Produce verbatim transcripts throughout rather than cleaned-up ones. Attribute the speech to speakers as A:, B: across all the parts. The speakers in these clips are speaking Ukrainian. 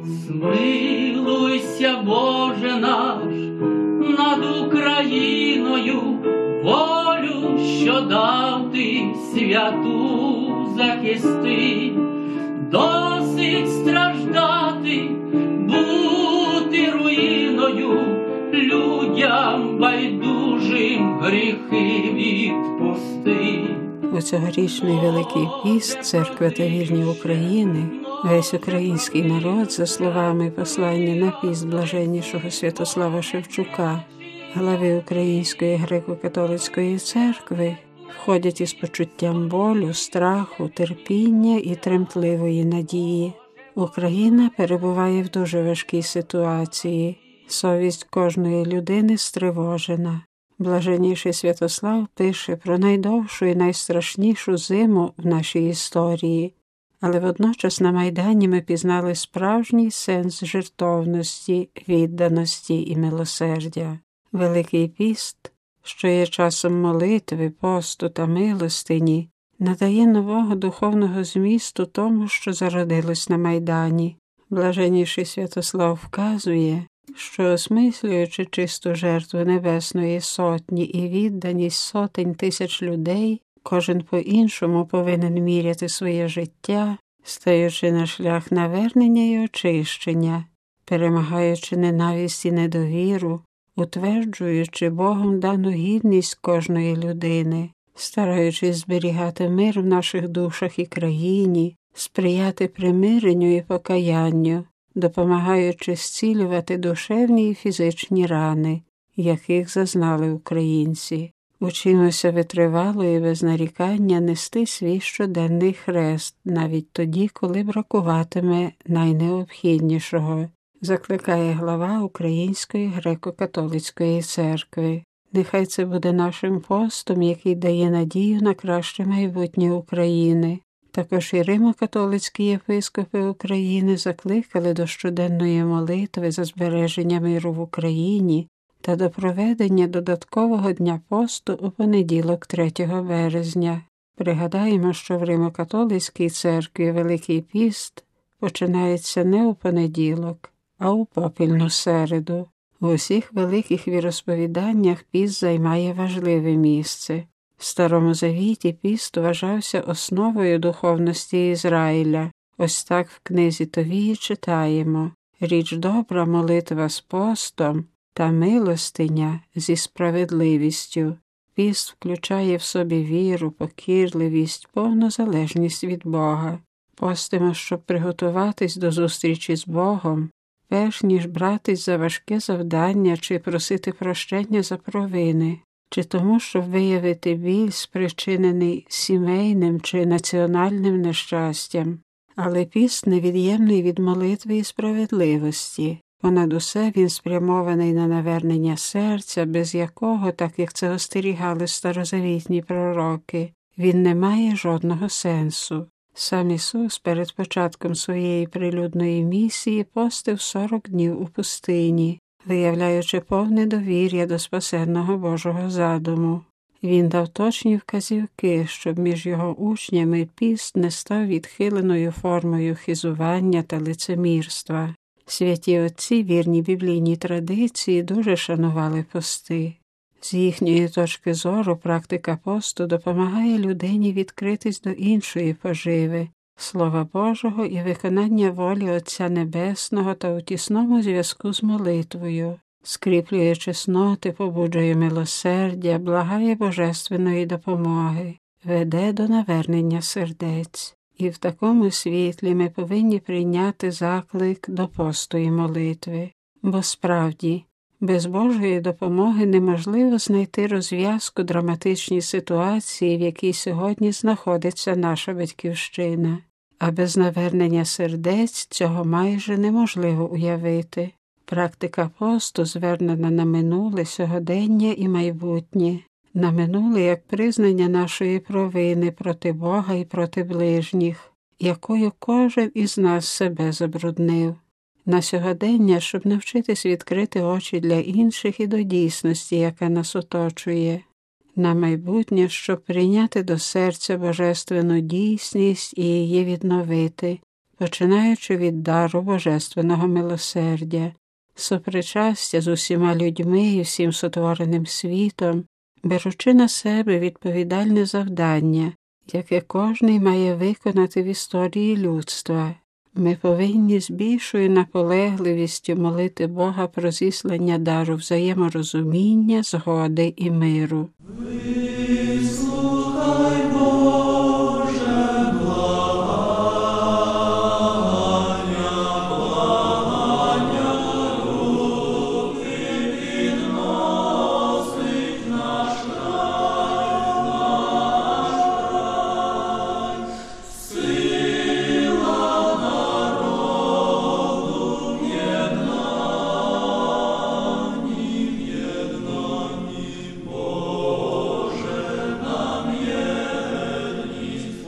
A: Змилуйся, Боже наш, над Україною, волю, що дав ти святу захисти. Досить страждати, бути руїною, людям байдужим гріхи відпусти.
B: У цьогорічний Великий піст Церква та вірні України, весь український народ, за словами послання на піст блаженнішого Святослава Шевчука, глави Української греко-католицької церкви, входять із почуттям болю, страху, терпіння і тремтливої надії. Україна перебуває в дуже важкій ситуації. Совість кожної людини стривожена. Блаженніший Святослав пише про найдовшу і найстрашнішу зиму в нашій історії, але водночас на Майдані ми пізнали справжній сенс жертовності, відданості і милосердя. Великий піст, що є часом молитви, посту та милостині, надає нового духовного змісту тому, що зародилось на Майдані. Блаженніший Святослав вказує, що, осмислюючи чисту жертву Небесної Сотні і відданість сотень тисяч людей, кожен по-іншому повинен міряти своє життя, стаючи на шлях навернення і очищення, перемагаючи ненависть і недовіру, утверджуючи Богом дану гідність кожної людини, стараючись зберігати мир в наших душах і країні, сприяти примиренню і покаянню, допомагаючи зцілювати душевні і фізичні рани, яких зазнали українці. Учимося витривало і без нарікання нести свій щоденний хрест, навіть тоді, коли бракуватиме найнеобхіднішого, закликає глава Української греко-католицької церкви. Нехай це буде нашим постом, який дає надію на краще майбутнє України. Також і римо-католицькі єпископи України закликали до щоденної молитви за збереження миру в Україні та до проведення додаткового дня посту у понеділок третього березня. Пригадаємо, що в Римо-католицькій церкві Великий піст починається не у понеділок, а у попільну середу. В усіх великих віросповіданнях піст займає важливе місце. В Старому Завіті піст вважався основою духовності Ізраїля. Ось так в книзі Товії читаємо: «Річ добра молитва з постом та милостиня зі справедливістю». Піст включає в собі віру, покірливість, повну залежність від Бога. Постимо, щоб приготуватись до зустрічі з Богом, перш ніж братись за важке завдання чи просити прощення за провини, чи тому, щоб виявити біль, спричинений сімейним чи національним нещастям. Але піст невід'ємний від молитви і справедливості. Понад усе він спрямований на навернення серця, без якого, так як це остерігали старозавітні пророки, він не має жодного сенсу. Сам Ісус перед початком своєї прилюдної місії постив сорок днів у пустині, виявляючи повне довір'я до спасенного Божого задуму. Він дав точні вказівки, щоб між його учнями піст не став відхиленою формою хизування та лицемірства. Святі отці, вірні біблійній традиції, дуже шанували пости. З їхньої точки зору практика посту допомагає людині відкритись до іншої поживи, Слова Божого і виконання волі Отця Небесного та у тісному зв'язку з молитвою, скріплює чесноти, побуджує милосердя, благає божественної допомоги, веде до навернення сердець. І в такому світлі ми повинні прийняти заклик до посту і молитви. Бо справді, без Божої допомоги неможливо знайти розв'язку драматичній ситуації, в якій сьогодні знаходиться наша Батьківщина. А без навернення сердець цього майже неможливо уявити. Практика посту звернена на минуле, сьогодення і майбутнє. На минуле як признання нашої провини проти Бога і проти ближніх, якою кожен із нас себе забруднив. На сьогодення, щоб навчитись відкрити очі для інших і до дійсності, яка нас оточує. На майбутнє, щоб прийняти до серця божественну дійсність і її відновити, починаючи від дару божественного милосердя, сопричастя з усіма людьми і всім сотвореним світом, беручи на себе відповідальне завдання, яке кожний має виконати в історії людства. Ми повинні з більшою наполегливістю молити Бога про зіслання дару взаєморозуміння, згоди і миру.
C: Вислухай, Боже, благання, благання, руки підносить наш край, наш край, сила народу в єднанні, в єднанні, Боже, нам єдність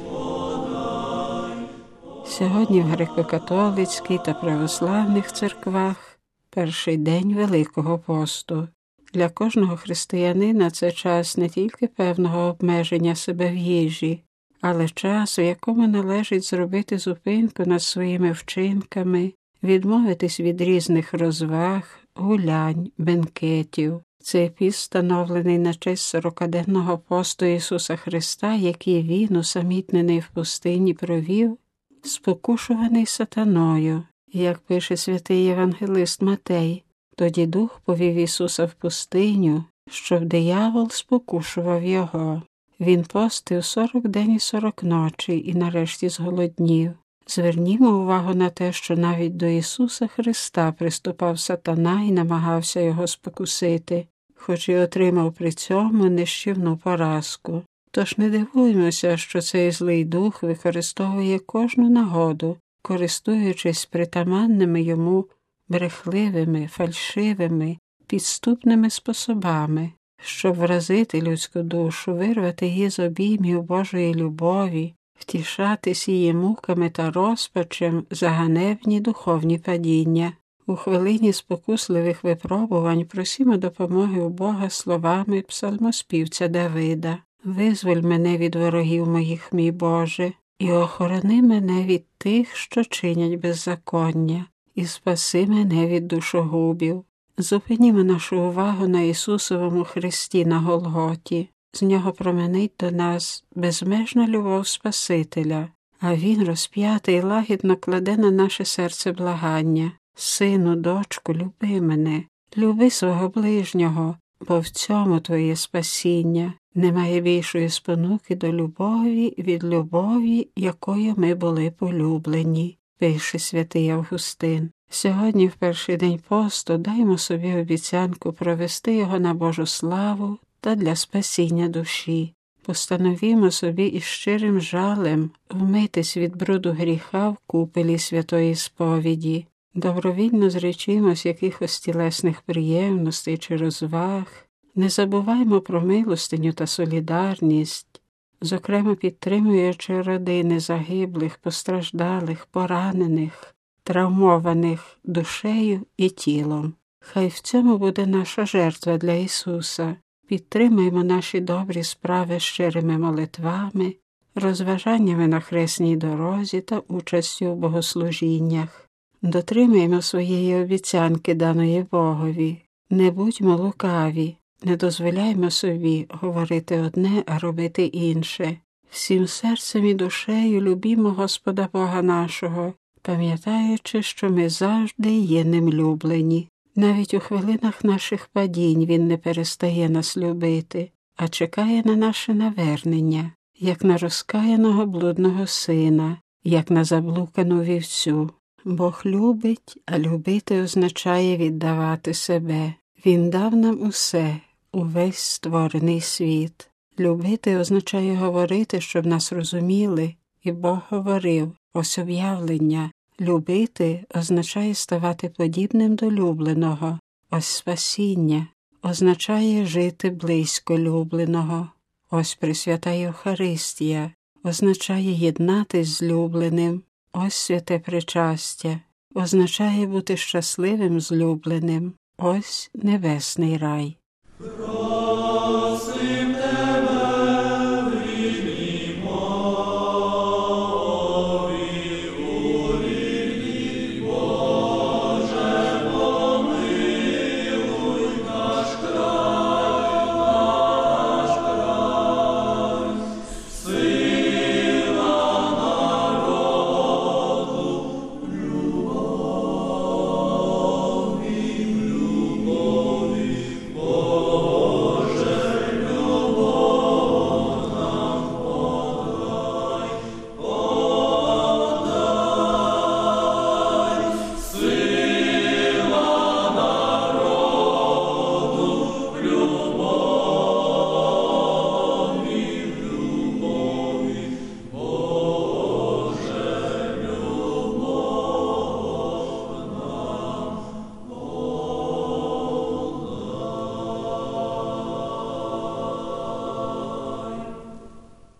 C: подай.
B: Сьогодні в греко-католицькій та православних церквах перший день Великого посту. Для кожного християнина це час не тільки певного обмеження себе в їжі, але час, у якому належить зробити зупинку над своїми вчинками, відмовитись від різних розваг, гулянь, бенкетів. Цей піст встановлений на честь сорокаденного посту Ісуса Христа, який Він, усамітнений в пустині, провів, спокушуваний сатаною. Як пише святий євангелист Матей, тоді Дух повів Ісуса в пустиню, щоб диявол спокушував Його. Він постив сорок день і сорок ночі і нарешті зголоднів. Звернімо увагу на те, що навіть до Ісуса Христа приступав сатана і намагався Його спокусити, хоч і отримав при цьому нищівну поразку. Тож не дивуємося, що цей злий дух використовує кожну нагоду, користуючись притаманними йому брехливими, фальшивими, підступними способами, щоб вразити людську душу, вирвати її з обіймів Божої любові, втішатись її муками та розпачем за ганебні духовні падіння. У хвилині спокусливих випробувань просімо допомоги у Бога словами псалмоспівця Давида. «Визволь мене від ворогів моїх, мій Боже, і охорони мене від тих, що чинять беззаконня, і спаси мене від душогубів». Зупинімо нашу увагу на Ісусовому хресті на Голготі. З нього променить до нас безмежна любов Спасителя, а Він, розп'ятий, лагідно кладе на наше серце благання. «Сину, дочку, люби мене, люби свого ближнього, бо в цьому твоє спасіння». Немає більшої спонуки до любові від любові, якою ми були полюблені, пише святий Августин. Сьогодні, в перший день посту, даймо собі обіцянку провести його на Божу славу та для спасіння душі. Постановімо собі із щирим жалем вмитись від бруду гріха в купелі святої сповіді. Добровільно зречімось якихось тілесних приємностей чи розваг. Не забуваймо про милостиню та солідарність, зокрема підтримуючи родини загиблих, постраждалих, поранених, травмованих душею і тілом. Хай в цьому буде наша жертва для Ісуса. Підтримуємо наші добрі справи щирими молитвами, розважаннями на хресній дорозі та участю в богослужіннях. Дотримуємо своєї обіцянки, даної Богові. Не будьмо лукаві. Не дозволяймо собі говорити одне, а робити інше. Всім серцем і душею любімо Господа Бога нашого, пам'ятаючи, що ми завжди є ним люблені. Навіть у хвилинах наших падінь Він не перестає нас любити, а чекає на наше навернення, як на розкаяного блудного сина, як на заблукану вівцю. Бог любить, а любити означає віддавати себе. Він дав нам усе, увесь створений світ. Любити означає говорити, щоб нас розуміли, і Бог говорив, ось об'явлення. Любити означає ставати подібним до любленого, ось спасіння. Означає жити близько любленого, ось Пресвята Євхаристія. Означає єднатись з любленим, ось святе причастя. Означає бути щасливим з любленим, ось небесний рай.